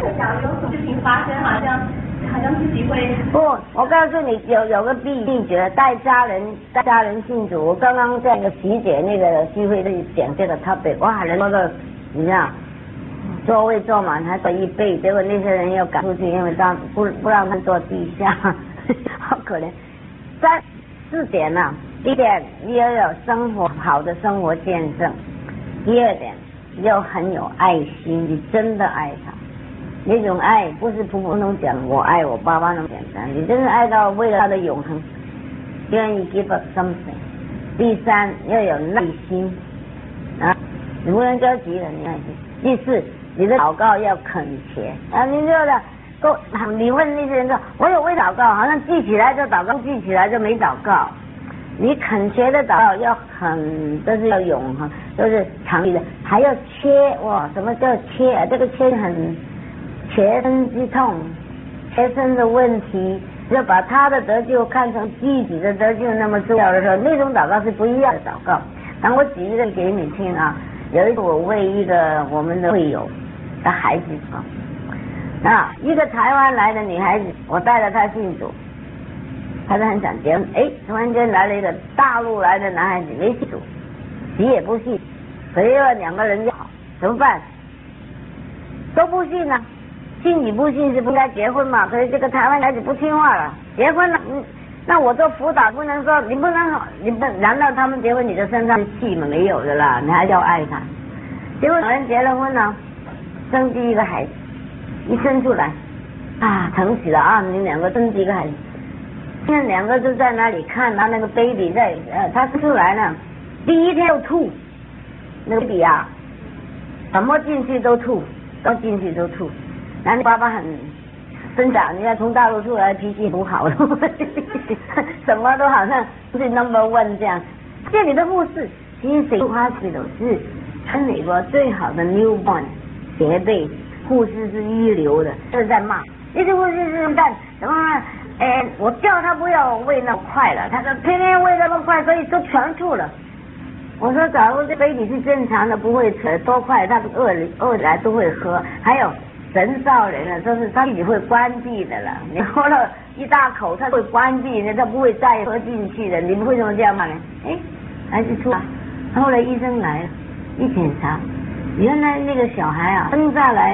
假如有什么事情发生，好像自己会不，我告诉你，有个秘诀，带家人信主。我刚刚在那个喜姐那个聚会里讲这个 topic， 哇，人多的，你知道，座位坐满还坐一倍，结果那些人要赶出去，因为不让他坐地下，好可怜。4点啊，第一点，你要有好的生活见证；第二点，要很有爱心，你真的爱他。那种爱不是普普通通讲我爱我爸爸那么简单，你真的爱到为了他的永恒，愿意 give up something。第三，要有耐心啊，你不能着急了，你耐心。第四，你的祷告要恳切啊，你这个你问那些人说，我有为祷告，好像记起来就祷告，记起来就没祷告。你恳切的祷告要都是要永恒，都是长期的，还要哇，什么叫切啊？这个切很切身之痛，切身的问题，要把他的得救看成自己的得救那么重要的时候，那种祷告是不一样的祷告。当我举一个给你听啊，有一个我为一个我们的会友的孩子啊，一个台湾来的女孩子，我带着她信主，她是很想结婚，突然间来了一个大陆来的男孩子，没信主，急也不信，所以2个人就好，怎么办？都不信呢。信与不信是不应该结婚嘛？可是这个台湾孩子不听话了，结婚了，那我做辅导不能说你不能，难道他们结婚你就身上气嘛？没有的啦，你还要爱他。结果2人结了婚了，生第一个孩子，一生出来啊，疼死了啊！你2个生第一个孩子，现在2个就在那里看他那个 baby 在他生出来了，第一天就吐，那个 baby 啊，什么进去都吐，都进去都吐。然后爸爸很生长，你看从大陆出来脾气不好了，什么都好像是 No.1 这样。这里的护士其实Hospital 是全美国最好的 newborn 协备，护士是一流的，就是在骂这些护士是干什么？我叫他不要喂那么快了，他说偏偏喂那么快，所以都全吐了。我说假如这 baby 是正常的，不会多快，他饿来都会喝。还有神造人啊，就是他自己会关闭的了，你喝了一大口，他会关闭的，他不会再喝进去的。你们为什么这样骂呢？孩子吐了。后来医生来了，一检查，原来那个小孩啊，生下来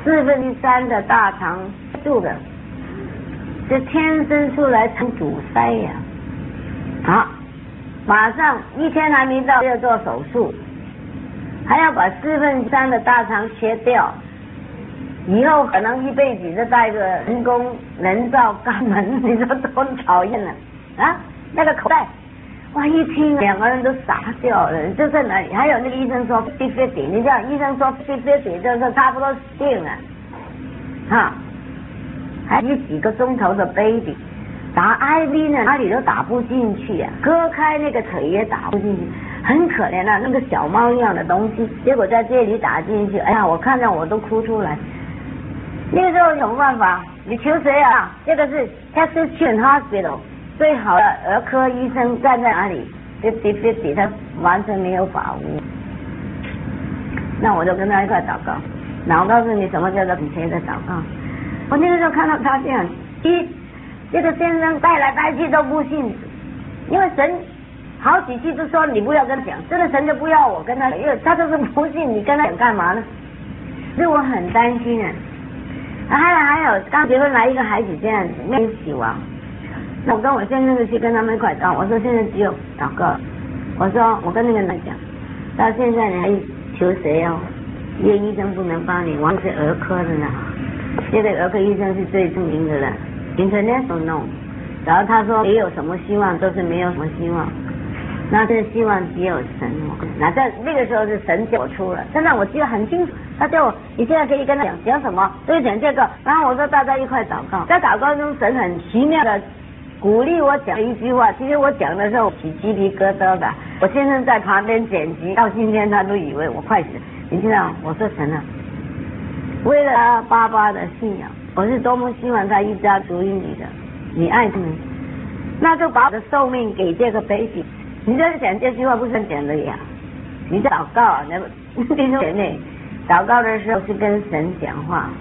3/4的大肠住的，就天生出来成阻塞呀。好，马上1天还没到就要做手术，还要把3/4的大肠切掉。以后可能一辈子就带个人造肛门，你说多讨厌了啊！那个口袋，哇，一听2个人都傻掉了，就在那里。还有那个医生说50-50，你知道医生说50-50就是差不多死定了啊！还有几个钟头的 baby， 打 IV 呢哪里都打不进去啊，割开那个腿也打不进去，很可怜啊，那个小猫一样的东西，结果在这里打进去，哎呀，我看到我都哭出来。那个时候有什么办法？你求谁啊？这个是 Texas Children's Hospital 最好的儿科医生站在哪里？50-50，他完全没有把握。那我就跟他一块祷告。那我告诉你什么叫做恳切的祷告。我那个时候看到他这样，这个先生带来带去都不信主，因为神好几次都说你不要跟他讲，这个神就不要我跟他讲，因为他就是不信，你跟他讲干嘛呢？所以我很担心啊。还有刚结婚来一个孩子这样子没死亡，那我跟我先生去跟他们一块祷，我说现在只有祷告，我说我跟那个人讲，到现在你还求谁哦？因为医生不能帮你，我是儿科的呢，这个儿科医生是最著名的了 ，International。然后他说没有什么希望，都是没有什么希望，那这希望只有神。那在那个时候是神叫我出了，现在我记得很清楚。他叫我，你现在可以跟他讲什么？就讲这个。然后我说大家一块祷告，在祷告中，神很奇妙的鼓励我讲一句话。其实我讲的时候起鸡皮疙瘩的，我先生在旁边剪辑，到今天他都以为我快死。你知道，我说神啊，为了他爸爸的信仰，我是多么希望他一家属于你的，你爱他们，那就把我的寿命给这个 baby。你在讲这句话不是讲的呀？你在祷告啊，弟兄姐妹。祷告的时候是跟神讲话，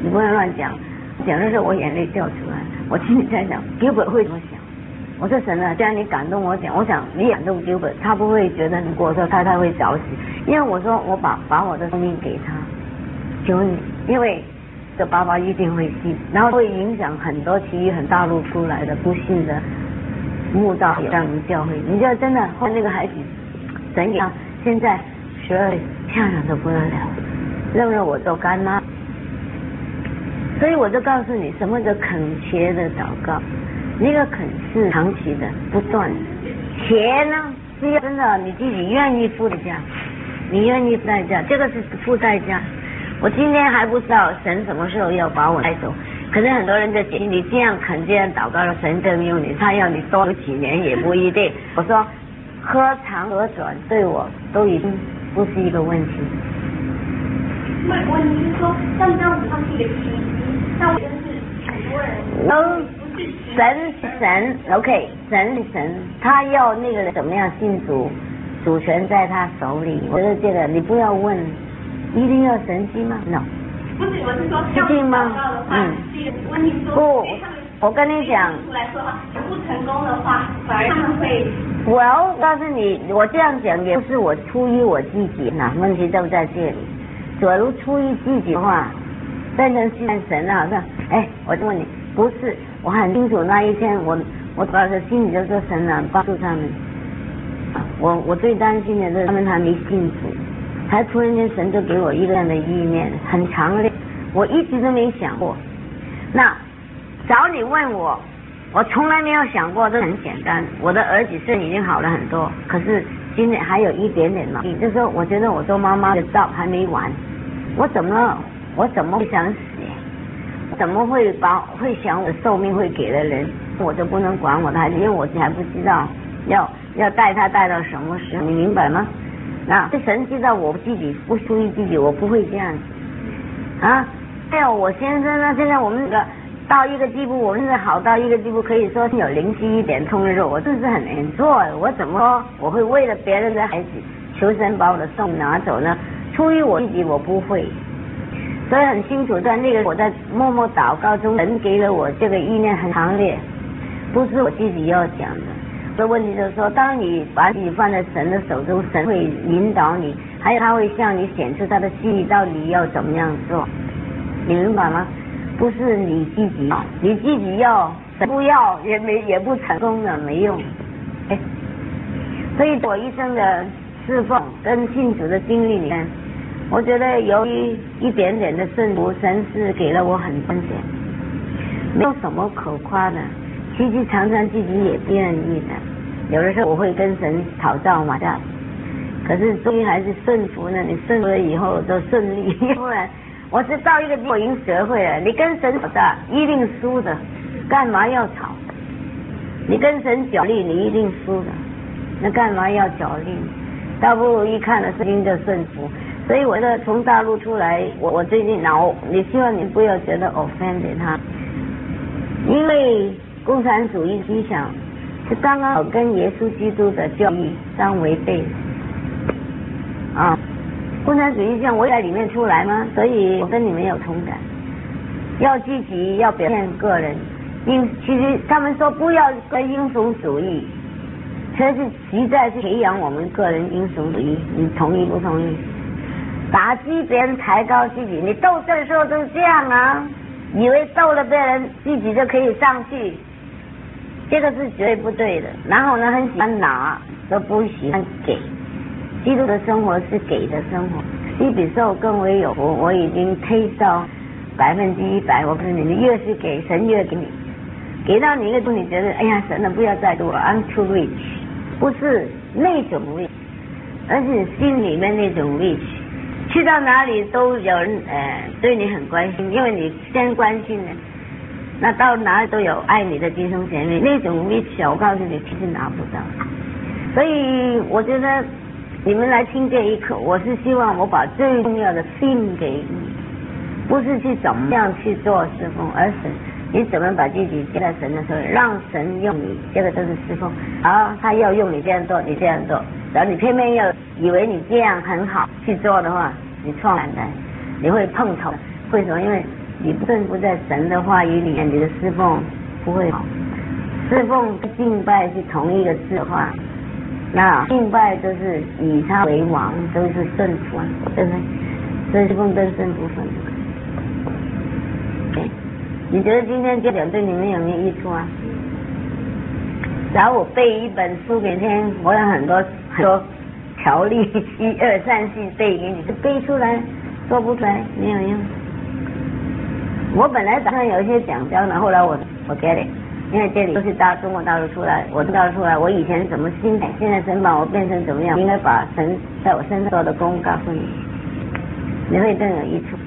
你不能乱讲，讲的时候我眼泪掉出来，我心里在想 Gilbert 会怎么想。我说神啊，既然你感动我讲，我想你感动 Gilbert， 他不会觉得很过，说他会着急，因为我说我把我的生命给他，求你，因为这爸爸一定会信，然后会影响很多其余很大陆出来的不信的慕道让你教会，你就真的后那个孩子神给他现在12岁，漂亮的不得了，认为我做干妈，所以我就告诉你什么叫恳切的祷告。那个肯是长期的不断的，且呢是要真的你自己愿意付代价，你愿意付代价，这个是付代价。我今天还不知道神什么时候要把我带走，可是很多人就觉得你这样肯这样祷告了，神正用你，他要你多几年也不一定。我说何长何短对我都已经不是一个问题。 问题是说像这样子上去的体系，像我认识很多人神 OK， 神他要那个人怎么样信主，主权在他手里。我觉得这个你不要问一定要神迹吗 ？No， 不是，我是说是信吗？ 问题说不，我跟你讲， 来说哈，不成功的话，反而他们会。 我告诉你，我这样讲也不是我出于我自己呐，问题都在这里。假如出于自己的话，变成信神啊，说，我就问你，不是。我很清楚那一天我把的心里就说神啊，帮助他们。我最担心的是他们还没信主，才突然间神就给我一个样的意念，很强烈，我一直都没想过。那找你问我从来没有想过，这很简单。我的儿子虽然已经好了很多，可是今年还有一点点毛病，就是说我觉得我做妈妈的道还没完，我怎么会想死？怎么会想我的寿命会给了人，我就不能管我的孩子，因为我还不知道要带他带到什么时候，你明白吗？那神知道我自己不属于自己，我不会这样子啊。还有我先生呢，现在我们那个到一个地步，我们是好到一个地步，可以说是有灵犀一点通的时候，我真是很enjoy。我怎么说我会为了别人的孩子求神把我的寿命拿走呢？出于我自己我不会。所以很清楚，在那个我在默默祷告中，神给了我这个意念很强烈，不是我自己要讲的。这问题就是说，当你把自己放在神的手中，神会引导你，还有他会向你显出他的心意，到底要怎么样做，你明白吗？不是你自己要，神不要也不成功的，没用。所以我一生的侍奉跟信主的经历里面，我觉得由于一点点的顺服，神是给了我很多点，没有什么可夸的，其实常常自己也不愿意的。有的时候我会跟神讨教嘛，这样，可是终于还是顺服呢。你顺服了以后都顺利，不然我是到一个地步已经学会了，你跟神吵架一定输的，干嘛要吵？你跟神角力你一定输的，那干嘛要角力？倒不如一看了圣经就顺服。所以我的从大陆出来，我最近你希望你不要觉得 offend 他，因为共产主义思想是刚刚好跟耶稣基督的教义相违背啊。共产主义像我在里面出来吗？所以我跟你们有同感，要积极，要表现个人。其实他们说不要跟英雄主义，这是实在是培养我们个人英雄主义，你同意不同意？打击别人，抬高自己，你斗争的时候都是这样啊，以为斗了别人自己就可以上去，这个是绝对不对的。然后呢，很喜欢拿，都不喜欢给。基督的生活是给的生活，你比受更为有福。我已经推到100%，我告诉你，你越是给神越给你，给到你一个度，你觉得哎呀神了不要再给我 I'm too rich， 不是那种 rich， 而是心里面那种 rich。去到哪里都有人对你很关心，因为你先关心呢，那到哪里都有爱你的弟兄姐妹，那种 rich 我告诉你其实拿不到。所以我觉得你们来听这一课，我是希望我把最重要的信给你，不是去怎么样去做侍奉，而是你怎么把自己接在神的时候，让神用你，这个都是侍奉。好，他要用你这样做，你这样做，然后你偏偏要以为你这样很好去做的话，你错了的，你会碰头。为什么？因为你不顺服在神的话语里面，你的侍奉不会好。侍奉敬拜是同一个字的话，那敬拜都是以他为王，都是顺服，对不对？所以侍奉跟顺服分开。你觉得今天这点对你们有没有益处啊？然后我背一本书给听，我有很多条例，1、2、3、4背给你，背出来说不出来没有用。我本来打算有一些讲章的，后来我get it，因为这里都是中国大陆出来，我大陆出来，我以前怎么心态，现在神把我变成怎么样，应该把神在我身上做的功告诉你，你会更有益处。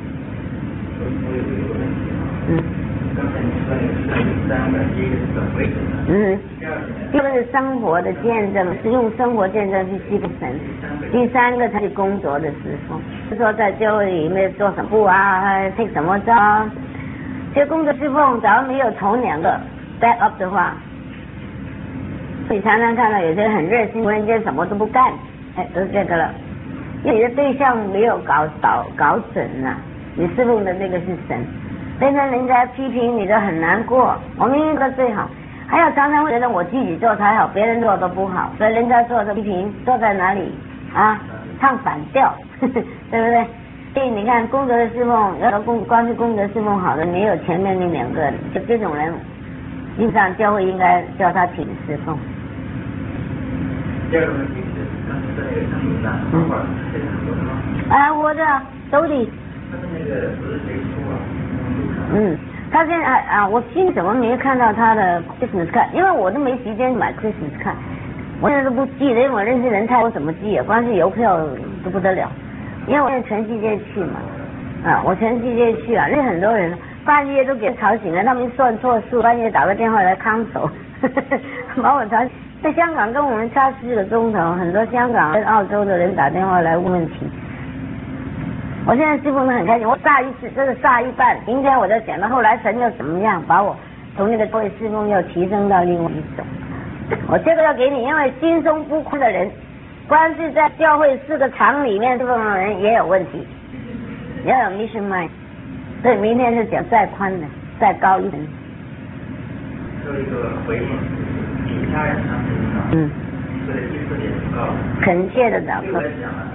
刚才您说那个3个，第一个是本位的， 第二个是生活的见证，是用生活见证去祭拜神。第三个才是工作的侍奉，是说在教会里面做什么啊，take 什么章。这工作侍奉假如没有从2个 back up 的话，你常常看到有些人很热心，突然间什么都不干，都是这个了。因为你的对象没有搞准啊，你侍奉的那个是神。变成人家批评你的很难过，我明明做最好，还有常常会觉得我自己做才好，别人做都不好，所以人家做的批评做在哪里啊？唱反调，对不对？所以你看功德的侍奉，要光是功德侍奉好的，没有前面那2个，就这种人，基本上教会应该叫他停侍奉。 第二个问题是，刚才说那个生命上，活着是活的吗？ 活着，都得。 他的那个不是谁出啊？ 他现在我今天怎么没看到他的 Christmas card？ 因为我都没时间买 Christmas card， 我现在都不寄了，因为我认识人太多，怎么寄啊？光是邮票都不得了。因为我现在全世界去嘛，我全世界去啊，认识很多人，半夜都给他吵醒了，他们算错数，半夜打个电话来看守，把我吵醒。在香港跟我们差4个钟头，很多香港跟澳洲的人打电话来问问题。我现在侍奉得很开心，我撒一次，这是撒一半，明天我就讲到后来神又怎么样，把我从那个教会侍奉又提升到另外一种。我这个要给你，因为心胸不宽的人，光是在教会4个场里面侍奉的人也有问题，要有 mission mind。所以明天就讲再宽的，再高一点。 做一个回应，其他人上身上，所以第4点祷告， 恳切的祷告。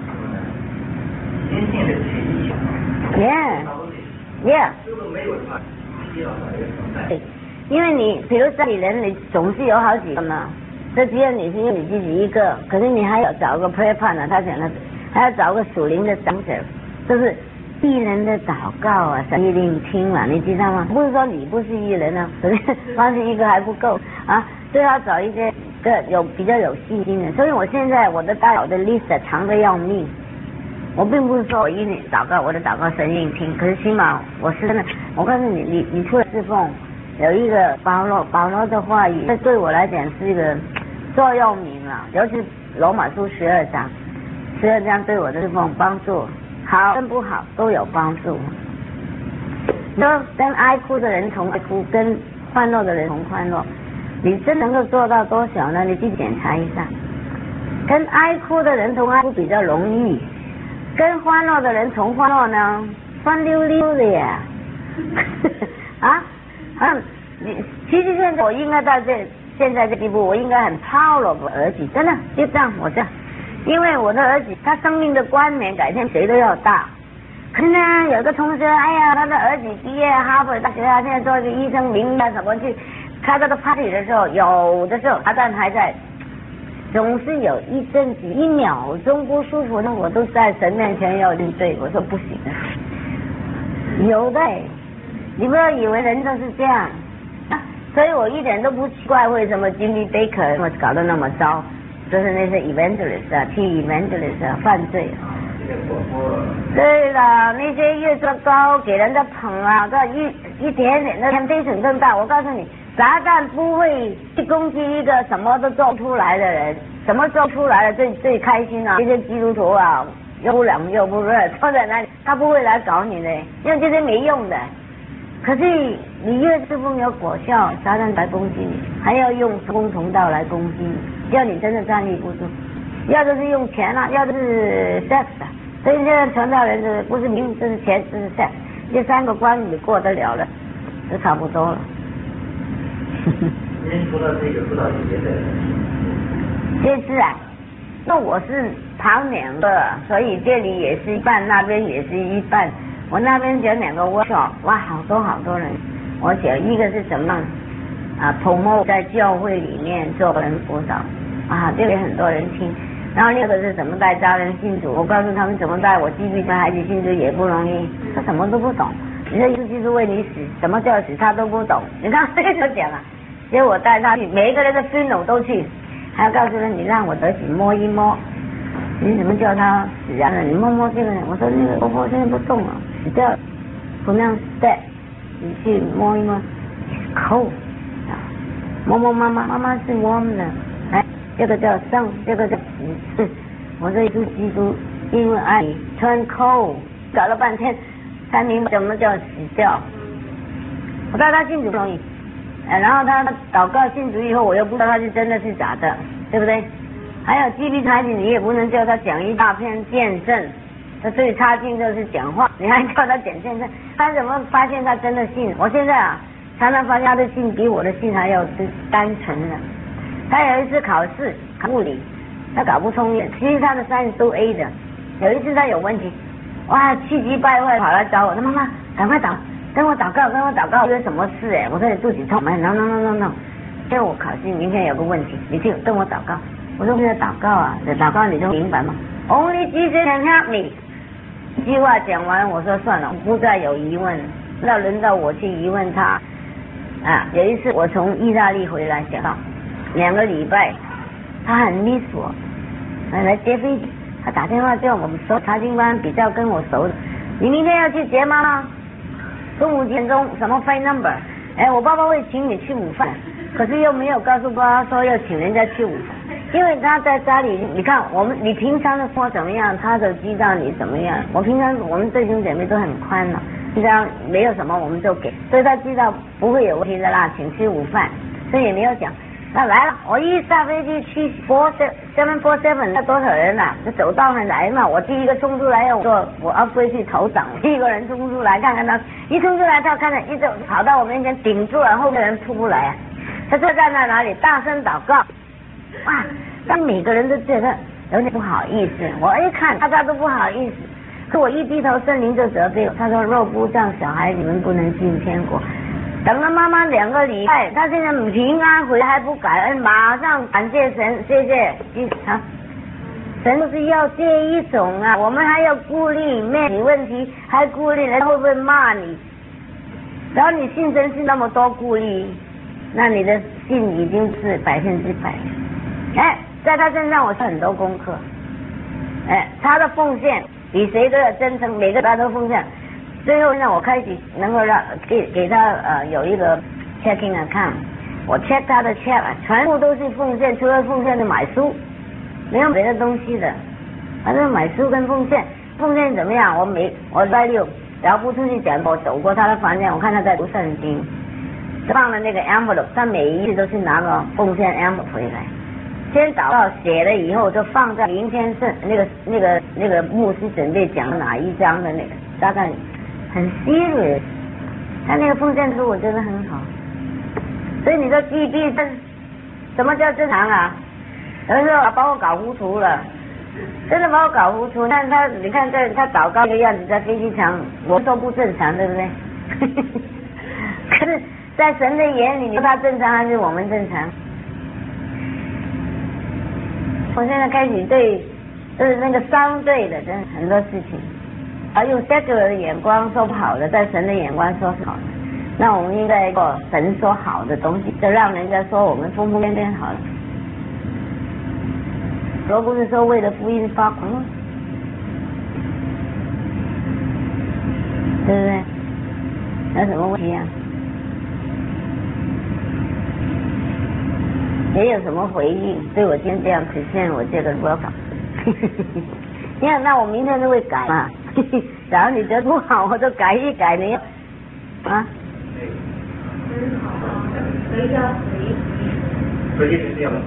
坚定的去意向 ，Yeah， 如果没有的话，需要找一个存在。 对，因为你比如家里人，你总是有好几个嘛，这只有你是你自己一个，可是你还要找个 prayer partner， 他讲的还要找个属灵的长者，就是艺人的祷告啊，神一定听嘛，你知道吗？不是说你不是艺人啊，可是光是一个还不够啊，最好找一些比较有信心的。所以我现在我的大佬的 list 长得要命。我并不是说我一年祷告，我的祷告神应听，可是起码我是真的，我告诉你，你出来侍奉有一个保罗的话语，这对我来讲是一个座右铭了，尤其是罗马书12章对我的侍奉帮助好跟不好都有帮助。说跟爱哭的人同爱哭，跟欢乐的人同欢乐，你真能够做到多少呢？你去检查一下。跟爱哭的人同爱哭比较容易。跟欢乐的人同欢乐呢，酸溜溜的呀，其实现在我应该到现在这地步，我应该很 proud of 我儿子，真的就这样，我这样，因为我的儿子他生命的冠冕改天谁都要大。可是呢，有个同学，哎呀，他的儿子毕业哈佛大学啊，现在做一个医生，名啊什么去开这个 party 的时候，有的时候他但还在。总是有一阵子1秒钟不舒服呢，我都在神面前要应对，我说不行，有的，你不要以为人都是这样，所以我一点都不奇怪为什么 Jimmy Baker 搞得那么糟，就是那些 evangelist 替 evangelist 犯罪。对了，那些越做高给人家捧啊，这一点点的 temptation 更大。我告诉你，撒旦不会去攻击一个什么都做出来的人，什么做出来的最开心啊！这些基督徒啊，又不冷又不热，坐在那里，他不会来搞你的，因为这些没用的。可是你越侍奉有果效，撒旦来攻击你，还要用同工同道来攻击你，要你真的站立不住。要的是用钱啊，要的是 sex 啊，所以现在传道人是不是名，这是钱，这是 sex。 这3个关你过得了了，就差不多了。 您说到这个辅导节的， 这次啊，那我是旁2个，所以这里也是一半，那边也是一半。我那边讲2个workshop，哇，好多人。我讲一个是怎么promote 在教会里面做人辅导啊，这里很多人听。然后另一个是怎么带家人信主，我告诉他们怎么带我继续带孩子信主也不容易，他什么都不懂。你说耶稣基督为你死，什么叫死他都不懂。你看这个讲啊，结果我带他去，每一个人的 funeral 都去，还要告诉他你让我得紧摸一摸。你怎么叫他死啊？你摸摸这个人，我说那个婆婆现在不动了，死掉了，不那样 step， 你去摸一摸 ，cold， 摸摸妈妈是 warm 的，哎，这个叫生，这个叫死。我说耶稣基督因为爱你 turn cold， 搞了半天才明白什么叫死掉。我带他信主不容易，然后他祷告信主以后，我又不知道他是真的是假的，对不对？还有激励孩子，你也不能叫他讲一大篇见证，他最差劲就是讲话，你还叫他讲见证，他怎么发现他真的信？我现在常常发现他的信比我的信还要单纯了。他有一次考试考物理，他搞不通，其实他的3都 A 的，有一次他有问题，哇，气急败坏跑来找我，他妈妈赶快跟我祷告，有什么事我说你肚子痛吗 ？No， 因为我考试明天有个问题，你就跟我祷告。我说在祷告啊，祷告你就明白吗 ？Only Jesus can help me。一句话讲完，我说算了，不再有疑问，要轮到我去疑问他。有一次我从意大利回来，想到2个礼拜，他很 miss 我，来接飞机，他打电话叫我们说查经班比较跟我熟的，你明天要去接妈妈，中午10钟什么 phone number？ 我爸爸会请你吃午饭，可是又没有告诉爸爸说要请人家吃午饭。因为他在家里，你看你平常的说怎么样，他都知道你怎么样。我们弟兄姐妹都很宽了，这样没有什么我们就给，所以他知道不会有问题的啦，请吃午饭，所以也没有讲。那来了，我一下飞机去747，那多少人啊？就走道很来嘛，我第一个冲出来，我要飞去头长，第一个人冲出来看看他，一冲出来他看着一直跑到我面前顶住了，后面人出不来他就站在哪里大声祷告。哇！但每个人都觉得有点不好意思，我一看大家都不好意思，可我一低头，圣灵就责备我，他说若不这样小孩你们不能进天国。等了妈妈2个礼拜，他现在平安回来还不感恩，马上感谢神，谢谢神不是要这一种啊，我们还要顾虑面子问题，还顾虑人会不会骂你，然后你信神是那么多顾虑，那你的信已经是100%。在他身上我是很多功课，他的奉献比谁都要真诚，每个他都奉献。最后让我开始能够给他有一个 checking account， 我 check 他的 check 全部都是奉献，除了奉献的买书，没有别的东西的，反正买书跟奉献怎么样？我拜6然后不出去讲，我走过他的房间，我看他在读圣经，放了那个 envelope， 他每一次都是拿个奉献 envelope 回来。先祷告写了以后就放在明天那个牧师准备讲哪一章的那个，大概很 serious， 他那个奉献书我觉得很好。所以你说 GB 什么叫正常啊？有人说把我搞糊涂了，真的把我搞糊涂。你看他祷告这个样子，在飞机场我说不正常，对不对？可是在神的眼里，你说他正常还是我们正常？我现在开始对那个相对的，真的很多事情，用 secular 的眼光说不好的，在神的眼光说是好的。那我们应该做神说好的东西，就让人家说我们疯疯癫癫好了。罗不是说为了福音发狂吗？对不对？有什么问题啊？也有什么回应？对我今天这样present我这个说法，你看，那我明天就会改嘛。然后你觉得不好，我就改一改，你啊？ 所以是这样，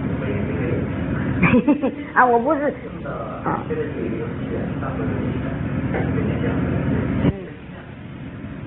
啊，我不是这个是有些大部分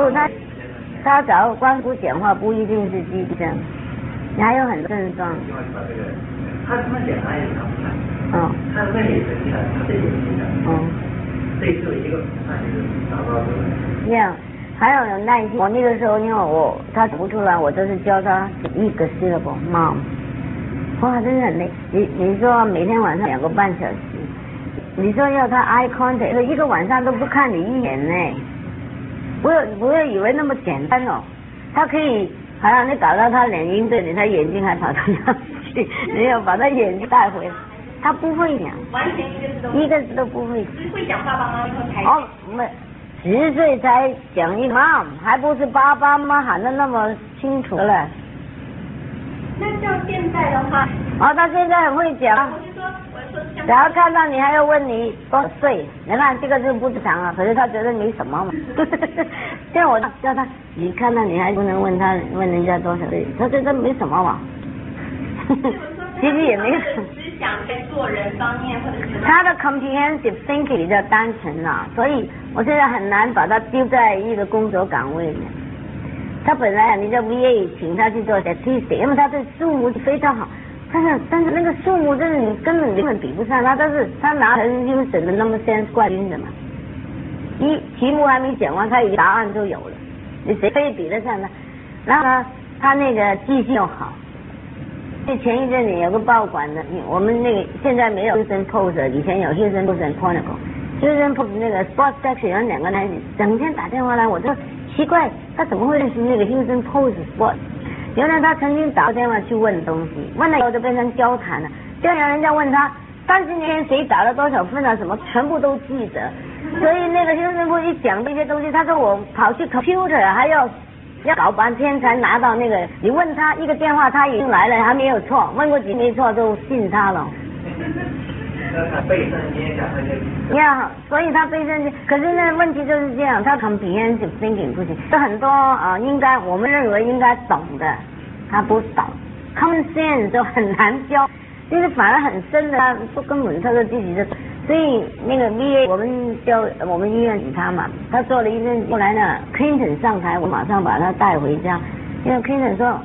不，他找光骨简化不一定是肌症，你还有很多症状。 他这么简单也看不出来。他那里实际上他这也是的。这只有一个那就是找到这个。 这样，还有耐心。我那个时候因为他读不出来，我就是教他一个 syllable mom。哇，真的很累。你说每天晚上2个半小时，你说要他 eye contact， 一个晚上都不看你一眼呢。不要以为那么简单哦，他可以好像你搞到他脸晕对你，他眼睛还跑到那去，你要把他眼睛带回来，他不会讲， 完全一个字都不会。 只会讲爸爸妈妈才。 哦，没，10岁才讲一个 mom， 还不是爸爸妈妈喊得那么清楚了。 那像现在的话， 他现在很会讲。我说然后看到你还要问你多少岁，你看这个就不正常啊，可是他觉得没什么嘛。像我叫他，你看到你还不能问人家多少岁，他觉得没什么嘛。其实也没有。 思想在做人方面或者是他的 comprehensive thinking 比较单纯啊，所以我现在很难把他丢在一个工作岗位里。他本来你的 VA 请他去做 statistic， 因为他对数目非常好，但是那个数目真的你根本比不上他，但是他拿成就省的那么先冠军的嘛，题目还没讲完，他答案就有了，你谁非比得上他？然后呢，他那个记性又好。前一阵子有个报馆的，我们那个现在没有 Houston Post， 以前有 Houston Post and Chronicle。Houston Post 那个 Sports Section 有2个男子整天打电话来，我说奇怪，他怎么会认识那个 Houston Post Sports？ 原来他曾经打电话去问东西，问了以后就变成交谈了。第二天人家问他30年前谁打了多少分啊什么，全部都记得。所以那个 Houston Post 一讲这些东西，他说我跑去 computer 还要搞半天才拿到那个，你问他一个电话他已经来了，还没有错，问过几没错就信他了。 他背圣经讲那些。 呀，所以他背圣经，可是呢问题就是这样，他 comprehensive thinking 不行，有很多应该我们认为应该懂的，他不懂 ，common sense 就很难教，就是反而很深的，他不根本他的自己的。所以那个 VA 我们医院请他嘛，他做了一阵，后来呢 Clinton 上台，我马上把他带回家，因为 Clinton 说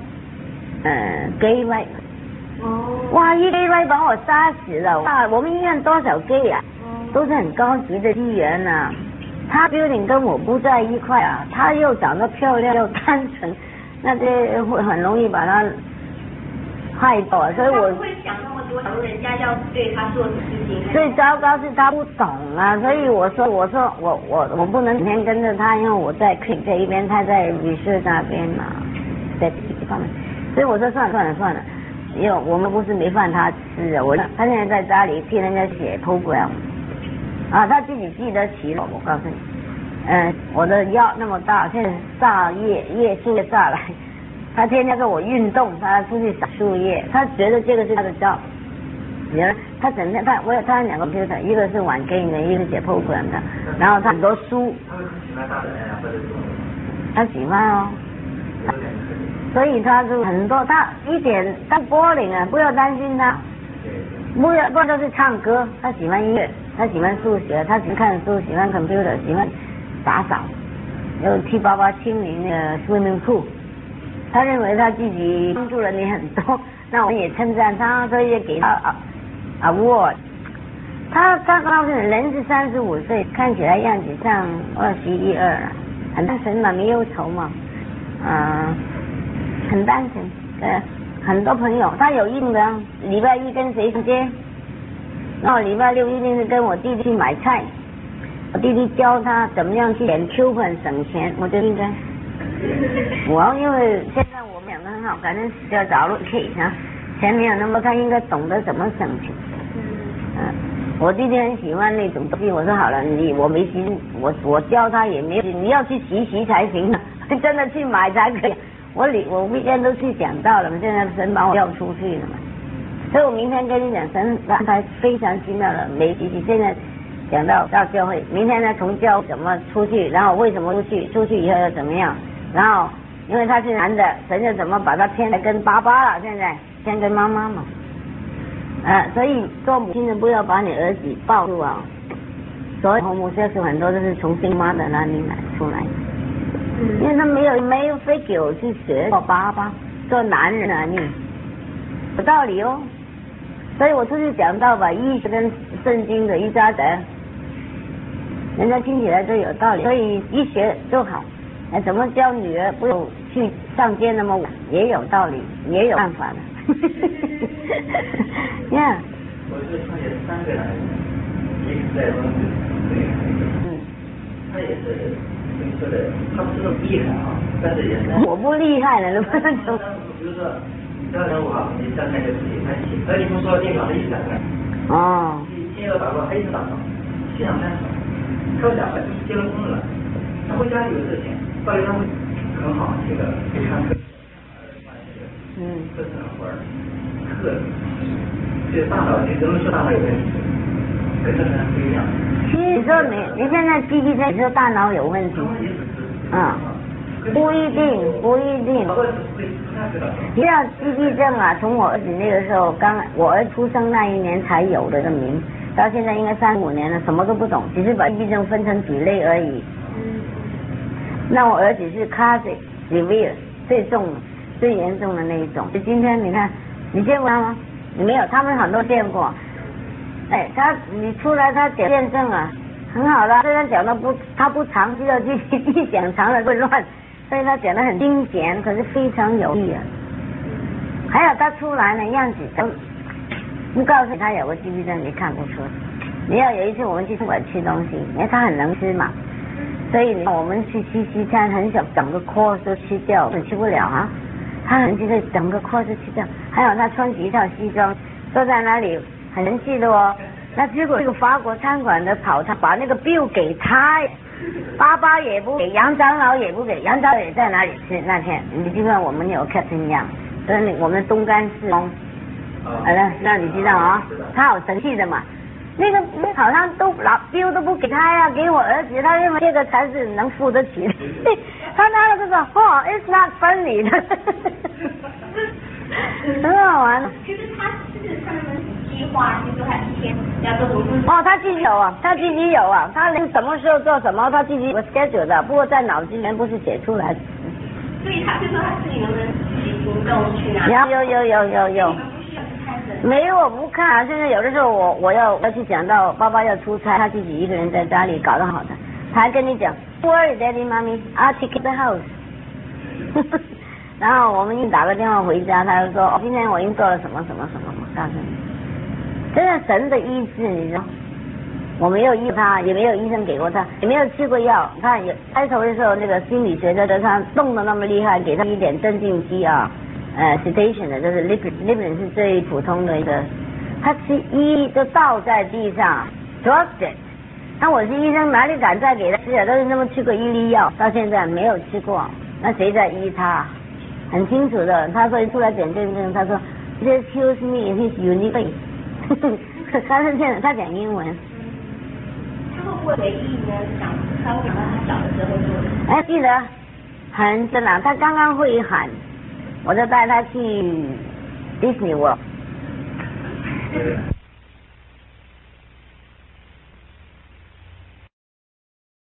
gay right， 哇一 gay right 把我杀死了，哇我们医院多少 gay 啊，都是很高级的医院啊，他building跟我不在一块啊，他又长得漂亮又单纯，那这会很容易把他害到啊，所以我不会想那么多，假如人家要对他做的事情。 最糟糕是他不懂啊，所以我说我不能整天跟着他，因为我在 clinic 这一边，他在 research 那边嘛，在这方面，所以我说算了，因为我们不是没饭他吃啊，他现在在家里替人家写 program， 他自己记得起了，我告诉你，我的腰那么大，现在炸叶树叶炸来。他天天跟我运动，他出去赏树叶，他觉得这个是他的 job。他整天他2个 computer， 一个是玩 game 的，一个是写 program 的，然后他很多书。 他会很喜欢大人啊，或者是。 他喜欢哦。所以他就很多，他一点他 boring 啊，不要担心他。不就是唱歌，他喜欢音乐，他喜欢数学，他喜欢看书，喜欢 computer， 喜欢打扫，又替爸爸清理那个 swimming pool。他认为他自己帮助了你很多，那我们也称赞他，所以也给他award。他告诉你，人是35岁，看起来样子像21、22，很单纯嘛，没忧愁嘛，很单纯。很多朋友，他有印的，礼拜一跟谁接，然后礼拜六一定是跟我弟弟去买菜，我弟弟教他怎么样去选 coupon 省钱，我就应该。因为现在我们两个很好，反正死掉早了可以啊，钱没有那么，他应该懂得怎么省钱。我弟弟很喜欢那种东西，我说好了，我没洗，我教他也没有，你要去洗才行啊，真的去买才可以。我明天都去讲到了嘛，现在神把我调出去了嘛，所以我明天跟你讲，神安排非常奇妙的，没洗，现在讲到教会，明天呢从教怎么出去，然后为什么出去以后要怎么样。然后，因为他是男的，神就怎么把他牵来跟爸爸了？现在牵跟妈妈嘛，所以做母亲的不要把你儿子暴露啊。所以红母色素很多都是从新妈的那里来出来， 因为他没有非给我去学做爸爸做男人啊，你有道理哦。所以我出去讲到把医学跟圣经的一家人，人家听起来都有道理，所以医学就好。怎么教女儿不用去上街那么晚，也有道理，也有办法的。呀， 我是创业3个人，一个在温州，他也是你说的，他不是那么厉害啊，但是也是。 我不厉害了，不能说。 比如说，这人物啊，你站那个自己拍戏，那你不说你搞了100个。 哦。 先要打过黑子打过，现场拍，他有2个结了婚了，他回家有事情。后来他会很好，这个非常特色活儿，这个大脑，人们说大脑有问题，跟正常人不一样。 其实你说你现在积极症，你说大脑有问题，不一定，不一定。你要积极症啊，从我儿子那个时候我儿子出生那一年才有的名，到现在应该3-5年了，什么都不懂，只是把积极症分成几类而已。那我儿子是 classic severe 最重的、最严重的那一种。就今天你看，你见过他吗？你没有，他们很多见过。你出来他讲见证啊，很好的。虽然讲的他不长，知道一讲长了会乱，所以他讲的很精简，可是非常有力啊。还有他出来呢样子不告诉他有个积极症，你看不出。你要有一次我们去餐馆吃东西，因为他很能吃嘛。所以我们去吃西餐，很想整个 course 都吃掉，吃不了啊。他很记得整个 course 吃掉，还有他穿起一套西装，坐在那里很生气的哦。那结果这个法国餐馆的跑他把那个 bill 给他，爸爸也不给，杨长老也不给，杨长老也在哪里吃那天？你记得我们有 captain 一样，跟我们东干事工，那你知道啊？他好生气的嘛。那个好像都bill都不给他呀，给我儿子，他认为这个才是能付得起的。他拿了这个，it's not funny 的，很好玩。 其实他们计划，就是他一天要做什么。 他自己有啊，他连什么时候做什么，他自己有 schedule 的，不过在脑子里面不是写出来的。 所以他就说他自己能不能去行动去哪？ 有。没有，我不看啊。现在有的时候我要去讲到爸爸要出差，他自己一个人在家里搞得好的，他还跟你讲 ，Worry Daddy Mommy, I'll take the house 。然后我们一打个电话回家，他就说，今天我已经做了什么，我告诉你，真的神的医治，你知道，我没有医他，也没有医生给过他，也没有吃过药。你看开头的时候那个心理学的他动得那么厉害，给他一点镇静剂啊。sedation 的，就是 Lipitor 是最普通的一个，他吃就倒在地上 dropped it。那我是医生，哪里敢再给他吃啊？都是那么吃过1粒药，到现在没有吃过，那谁在医他？很清楚的，他说出来点证，他说 excuse me, he's unique 他讲英文。 他会不会回忆呢？他会讲到他小的时候做的。 记得很真的，他刚刚会喊。我就带他去 Disney World。